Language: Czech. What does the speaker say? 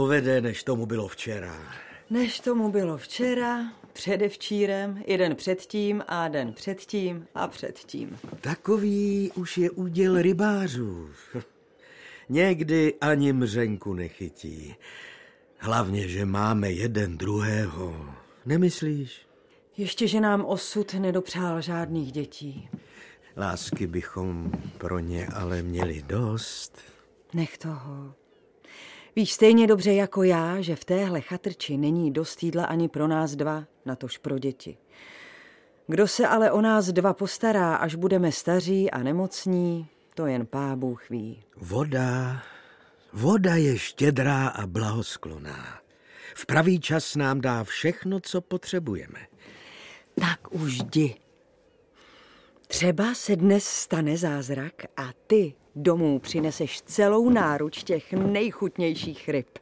povede, než tomu bylo včera. Než tomu bylo včera, předevčírem, i den předtím a den předtím a předtím. Takový už je úděl rybářů. Někdy ani mřenku nechytí. Hlavně, že máme jeden druhého. Nemyslíš? Ještě, že nám osud nedopřál žádných dětí. Lásky bychom pro ně ale měli dost. Nech toho. Víš stejně dobře jako já, že v téhle chatrči není dost jídla ani pro nás dva, natož pro děti. Kdo se ale o nás dva postará, až budeme staří a nemocní, to jen Pábůh ví. Voda je štědrá a blahosklonná. V pravý čas nám dá všechno, co potřebujeme. Tak už jdi. Třeba se dnes stane zázrak a ty domů přineseš celou náruč těch nejchutnějších ryb.